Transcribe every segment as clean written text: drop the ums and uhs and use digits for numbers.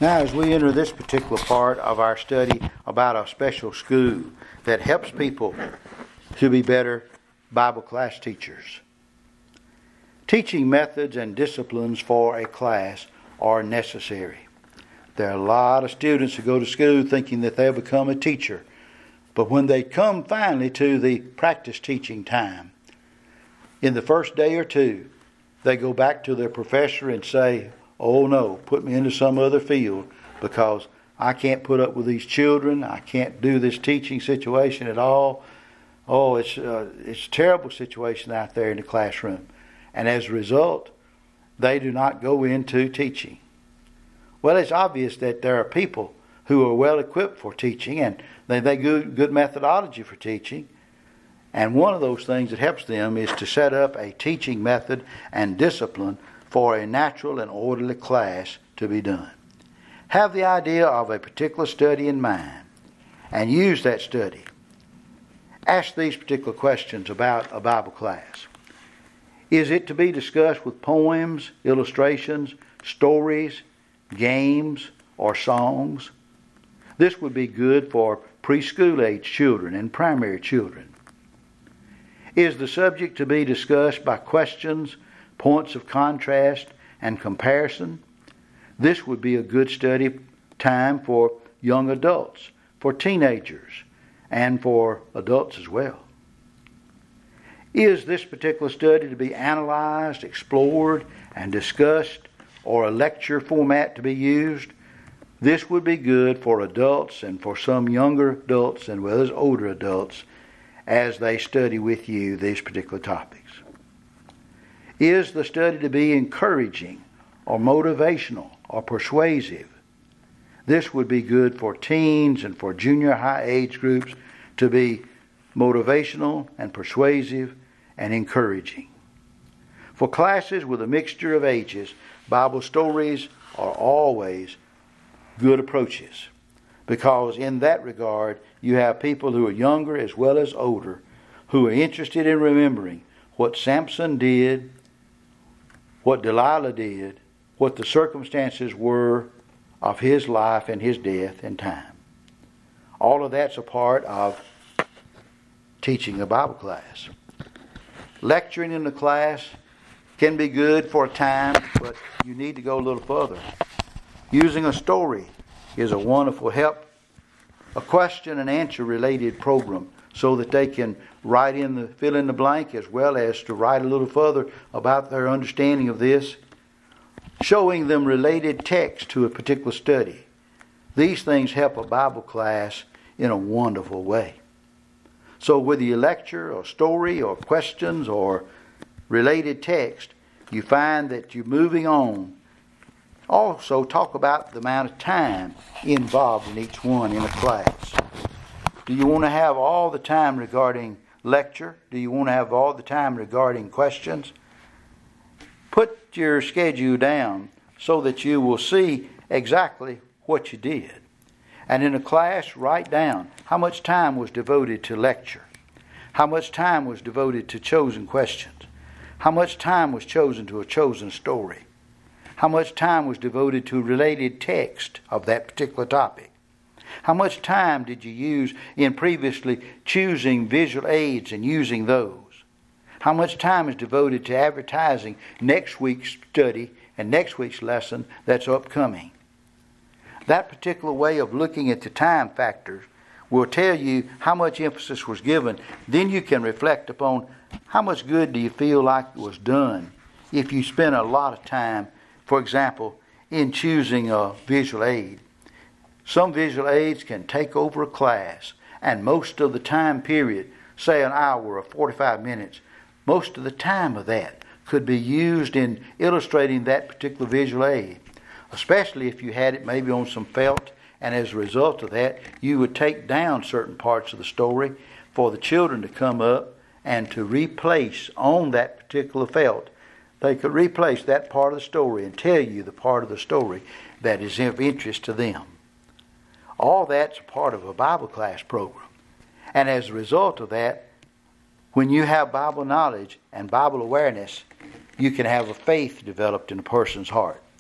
Now, as we enter this particular part of our study about a special school that helps people to be better Bible class teachers, teaching methods and disciplines for a class are necessary. There are a lot of students who go to school thinking that they'll become a teacher, but when they come finally to the practice teaching time, in the first day or two, they go back to their professor and say, "Oh no, put me into some other field because I can't put up with these children. I can't do this teaching situation at all. Oh, it's a terrible situation out there in the classroom." And as a result, they do not go into teaching. Well, it's obvious that there are people who are well equipped for teaching and they good methodology for teaching. And one of those things that helps them is to set up a teaching method and discipline for a natural and orderly class to be done. Have the idea of a particular study in mind and use that study. Ask these particular questions about a Bible class. Is it to be discussed with poems, illustrations, stories, games, or songs? This would be good for preschool age children and primary children. Is the subject to be discussed by questions, points of contrast, and comparison? This would be a good study time for young adults, for teenagers, and for adults as well. Is this particular study to be analyzed, explored, and discussed, or a lecture format to be used? This would be good for adults and for some younger adults and well as older adults as they study with you these particular topics. Is the study to be encouraging or motivational or persuasive? This would be good for teens and for junior high age groups to be motivational and persuasive and encouraging. For classes with a mixture of ages, Bible stories are always good approaches, because in that regard you have people who are younger as well as older who are interested in remembering what Samson did, what Delilah did, what the circumstances were of his life and his death and time. All of that's a part of teaching a Bible class. Lecturing in the class can be good for a time, but you need to go a little further. Using a story is a wonderful help. A question and answer related program so that they can fill in the blank as well as to write a little further about their understanding of this. Showing them related text to a particular study. These things help a Bible class in a wonderful way. So whether you lecture or story or questions or related text, you find that you're moving on. Also, talk about the amount of time involved in each one in a class. Do you want to have all the time regarding lecture? Do you want to have all the time regarding questions? Put your schedule down so that you will see exactly what you did. And in a class, write down how much time was devoted to lecture, how much time was devoted to chosen questions, how much time was chosen to a chosen story, how much time was devoted to related text of that particular topic. How much time did you use in previously choosing visual aids and using those? How much time is devoted to advertising next week's study and next week's lesson that's upcoming? That particular way of looking at the time factors will tell you how much emphasis was given. Then you can reflect upon how much good do you feel like it was done if you spent a lot of time, for example, in choosing a visual aid. Some visual aids can take over a class, and most of the time period, say an hour or 45 minutes, most of the time of that could be used in illustrating that particular visual aid, especially if you had it maybe on some felt, and as a result of that, you would take down certain parts of the story for the children to come up and to replace on that particular felt. They could replace that part of the story and tell you the part of the story that is of interest to them. All that's a part of a Bible class program. And as a result of that, when you have Bible knowledge and Bible awareness, you can have a faith developed in a person's heart.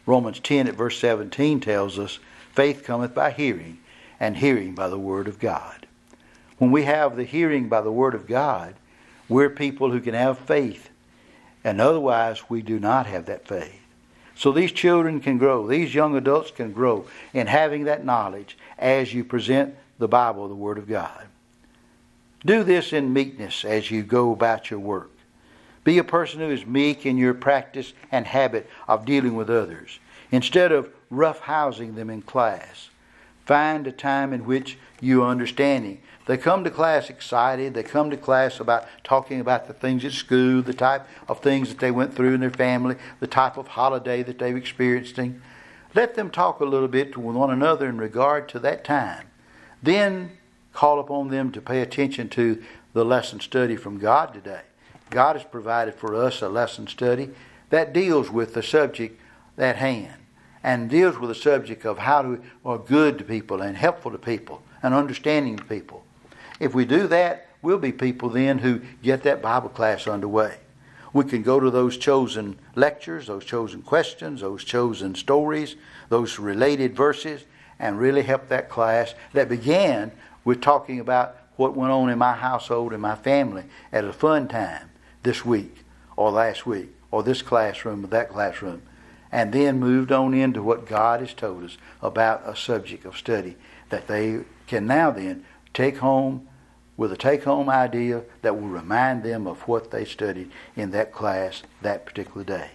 Romans 10 at verse 17 tells us, faith cometh by hearing, and hearing by the Word of God. When we have the hearing by the Word of God, we're people who can have faith, and otherwise we do not have that faith. So these children can grow, these young adults can grow in having that knowledge as you present the Bible, the Word of God. Do this in meekness as you go about your work. Be a person who is meek in your practice and habit of dealing with others, instead of roughhousing them in class. Find a time in which you are understanding. They come to class excited. They come to class about talking about the things at school, the type of things that they went through in their family, the type of holiday that they've experienced. Let them talk a little bit to one another in regard to that time. Then call upon them to pay attention to the lesson study from God today. God has provided for us a lesson study that deals with the subject at hand and deals with the subject of how to are good to people and helpful to people and understanding to people. If we do that, we'll be people then who get that Bible class underway. We can go to those chosen lectures, those chosen questions, those chosen stories, those related verses, and really help that class that began with talking about what went on in my household and my family at a fun time this week or last week or this classroom or that classroom, and then moved on into what God has told us about a subject of study that they can now then take home with a take-home idea that will remind them of what they studied in that class that particular day.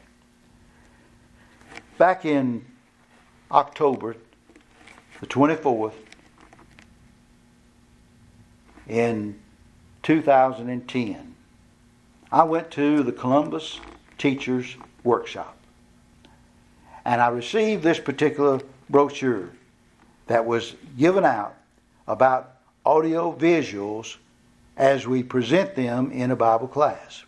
Back in October the 24th in 2010, I went to the Columbus Teachers Workshop. And I received this particular brochure that was given out about audio visuals as we present them in a Bible class.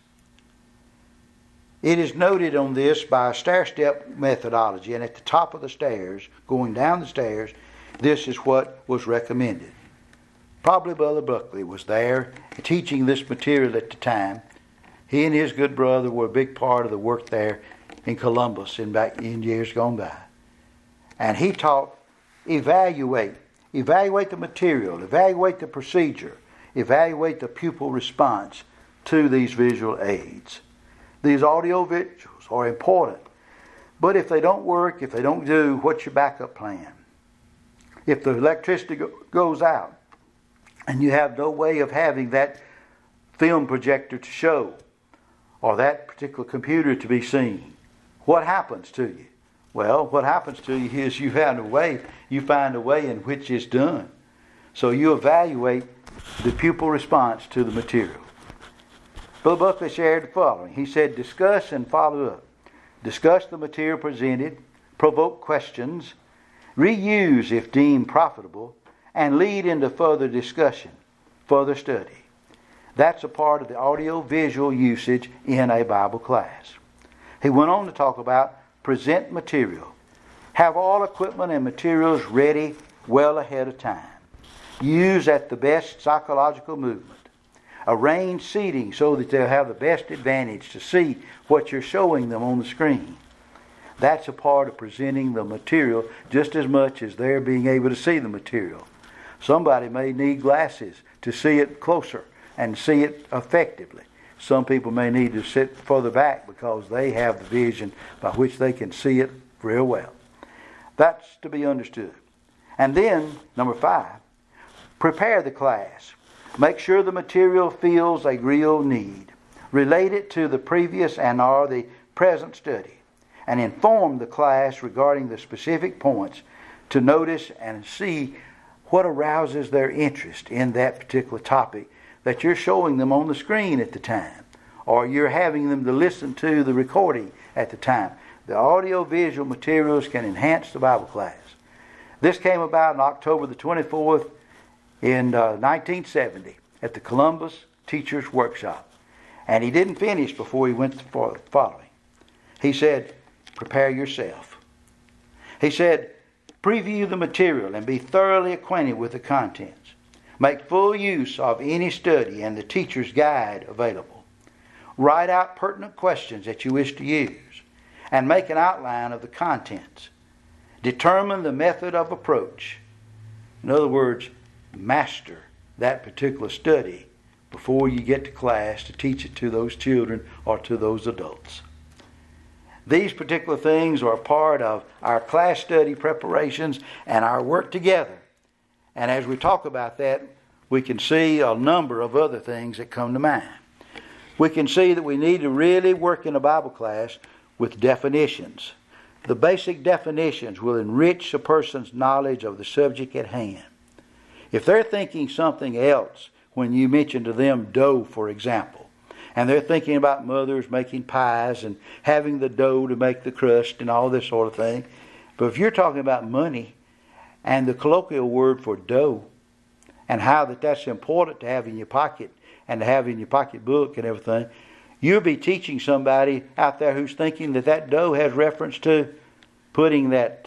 It is noted on this by a stair-step methodology, and at the top of the stairs, going down the stairs, this is what was recommended. Probably Brother Buckley was there teaching this material at the time. He and his good brother were a big part of the work there in Columbus back in years gone by. And he taught evaluate the material, evaluate the procedure, evaluate the pupil response to these visual aids. These audio visuals are important, but if they don't work, if they don't do, what's your backup plan? If the electricity goes out and you have no way of having that film projector to show or that particular computer to be seen, what happens to you? Well, what happens to you is you find a way in which it's done. So you evaluate the pupil response to the material. Brother Buckley shared the following. He said, discuss and follow up. Discuss the material presented, provoke questions, reuse if deemed profitable, and lead into further discussion, further study. That's a part of the audio-visual usage in a Bible class. He went on to talk about present material. Have all equipment and materials ready well ahead of time. Use at the best psychological movement. Arrange seating so that they'll have the best advantage to see what you're showing them on the screen. That's a part of presenting the material just as much as they're being able to see the material. Somebody may need glasses to see it closer and see it effectively. Some people may need to sit further back because they have the vision by which they can see it real well. That's to be understood. And then, number 5, prepare the class. Make sure the material fills a real need. Relate it to the previous and or the present study. And inform the class regarding the specific points to notice and see what arouses their interest in that particular topic that you're showing them on the screen at the time, or you're having them to listen to the recording at the time. The audio-visual materials can enhance the Bible class. This came about on October the 24th in 1970 at the Columbus Teachers Workshop. And he didn't finish before he went for the following. He said, prepare yourself. He said, preview the material and be thoroughly acquainted with the contents. Make full use of any study and the teacher's guide available. Write out pertinent questions that you wish to use. and make an outline of the contents. Determine the method of approach. In other words, master that particular study before you get to class to teach it to those children or to those adults. These particular things are a part of our class study preparations and our work together. And as we talk about that, we can see a number of other things that come to mind. We can see that we need to really work in a Bible class with definitions. The basic definitions will enrich a person's knowledge of the subject at hand. If they're thinking something else when you mention to them dough, for example, and they're thinking about mothers making pies and having the dough to make the crust and all this sort of thing, but if you're talking about money and the colloquial word for dough and how that's important to have in your pocket and to have in your pocketbook and everything, you'll be teaching somebody out there who's thinking that dough has reference to putting that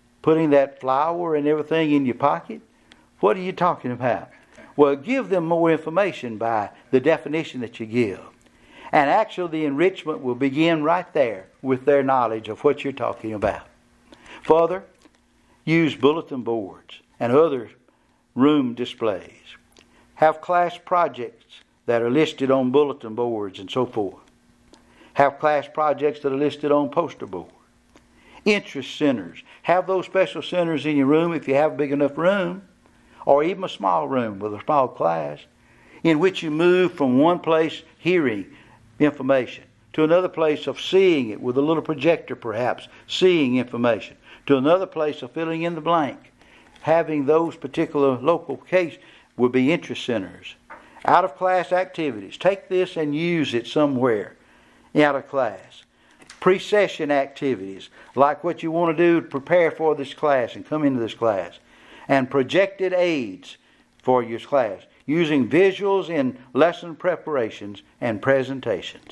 flour and everything in your pocket. What are you talking about? Well, give them more information by the definition that you give. And actually the enrichment will begin right there with their knowledge of what you're talking about. Further, use bulletin boards and other room displays. Have class projects that are listed on bulletin boards and so forth. Have class projects that are listed on poster board. Interest centers. Have those special centers in your room if you have a big enough room, or even a small room with a small class, in which you move from one place hearing information to another place of seeing it with a little projector perhaps, seeing information, to another place of filling in the blank. Having those particular local case will be interest centers. Out of class activities. Take this and use it somewhere out of class. Pre-session activities, like what you want to do to prepare for this class and come into this class. And projected aids for your class, using visuals in lesson preparations and presentations.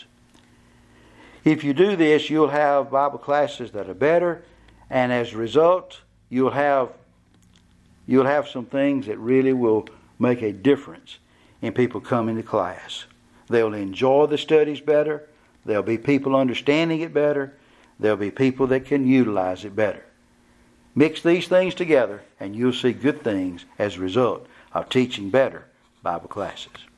If you do this, you'll have Bible classes that are better, and as a result, you'll have some things that really will make a difference in people coming to class. They'll enjoy the studies better. There'll be people understanding it better. There'll be people that can utilize it better. Mix these things together and you'll see good things as a result of teaching better Bible classes.